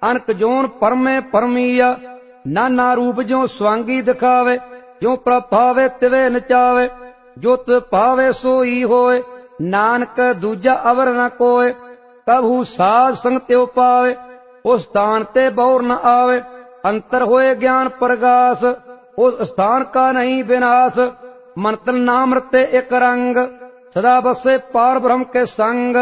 अनक zone परमे परमीया, नाना रूप ज्यों स्वांगी दिखावे, ज्यों प्रभावे तिवे नचावे, जो तिस पावे सोई होए, नानक दूजा अवर न कोय। कबहू साध संग त्यो पावे, उस स्थान ते बौर न आवे, अंतर होए ज्ञान प्रगास, उस स्थान का नहीं विनाश। मन तन नाम रते एक रंग, सदा बसे पार ब्रह्म के संग।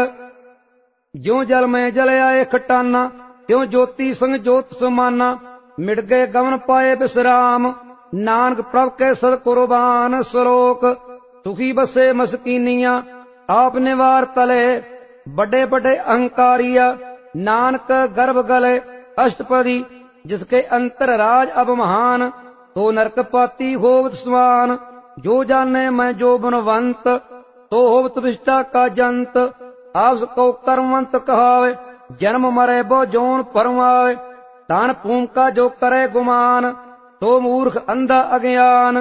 ज्यों जल में जल आए खटाना, त्यों ज्योति संग ज्योत समाना, मिट गए गमन पाए विश्राम, नानक प्रभ के सद कुर्बान। श्लोक सुखी बसे मस्कीनिया, आप निवार तले, बड़े बड़े अहंकारिया, नानक गर्भ गले अष्टपदी, जिसके अंतर राज अब महान, तो नरक पाती होवत स्वान। जो जाने मैं जो गुणवंत, तो होवत विष्टा का जंत, आप को कर्मवंत कहावे, जन्म मरे बो जोन परमावे, दान पूम का जो करे गुमान, तो मूर्ख अंधा अज्ञान।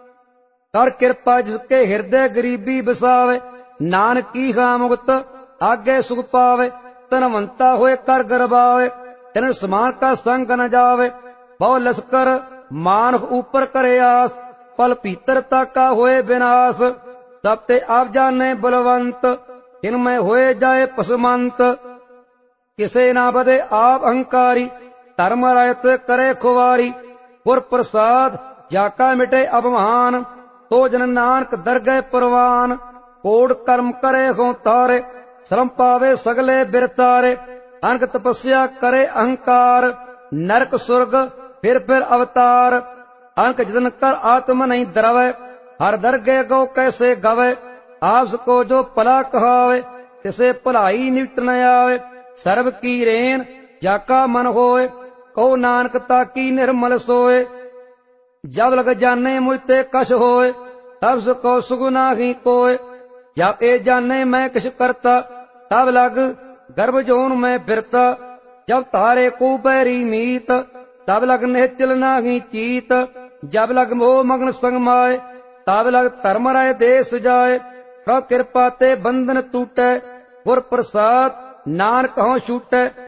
कर कृपा जिसके हृदय गरीबी बसावे, नानक की हा मुक्त आगे सुख पावे। तनवंता होए कर गरबावे, तिन समान का संग न जावे, बहु लश्कर मानव ऊपर करे आस, पल भीतरता का होए विनाश। सब ते आप जाने बलवंत, इनमें होए जाए पसमंत। किसे ना बदे आप अहंकारी, धर्म रायत करे खुवारी, गुर प्रसाद जाका मिटे अवमान, तो जन नानक दरगह परवान। कोड कर्म करे हो तारे, श्रम पावे सगले बिरतारे, अनक तपस्या करे अहंकार, नरक सुर्ग फिर अवतार। अनक जतन कर आत्म नहीं द्रवे, हर दरगह गो कैसे गवे, आपको जो भला कहावे, तिसे भलाई निपट न आवे। सर्व की रेन जाका मन होए, कहो नानक ताकी निर्मल सोए। जब लग जाने मुझते कछ होए, तब सको सुख नाही कोय। जब ए जाने मैं किछ करता, तब लग गर्भ जोन में फिरता। जब तारे को बैरी मीत, तब लग निश्चल नाही चीत। जब लग मोह मग्न संग माए, तब लग धर्म राय देश जाए। प्रभ कृपा ते बंधन टूटे, गुर प्रसाद नानक हों छूटे।